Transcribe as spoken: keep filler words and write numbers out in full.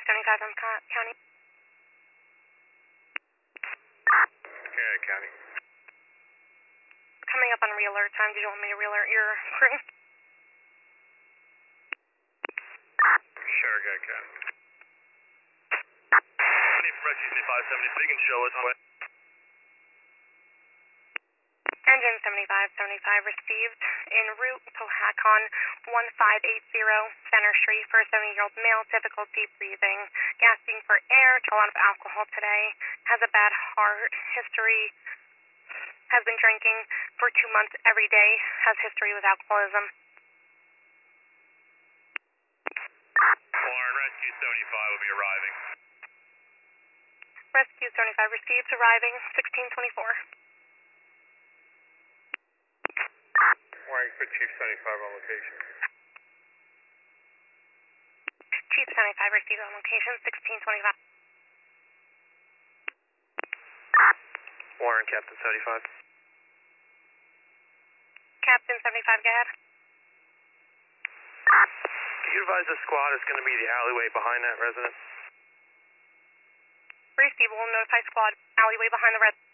seventy-five from Co- County. Yeah, County. Coming up on re-alert time. Did you want me to re-alert your crew? Sure, good, County. Need from Rescue seventy-five seventy, so you can show us when. Engine seventy-five seventy-five received en route Powhatan one five eight zero Center Street for a seventy-year-old male, difficulty breathing, gasping for air, took a lot of alcohol today, has a bad heart history, has been drinking for two months every day, has history with alcoholism. Warren, Rescue seventy-five will be arriving. Rescue seventy-five received, arriving sixteen twenty-four. Warren for Chief seventy-five on location. Chief seventy-five received on location sixteen twenty-five. Warren, Captain seventy-five. Captain seventy-five, go ahead. Can you advise the squad is going to be the alleyway behind that residence? Receive, will notify squad alleyway behind the red.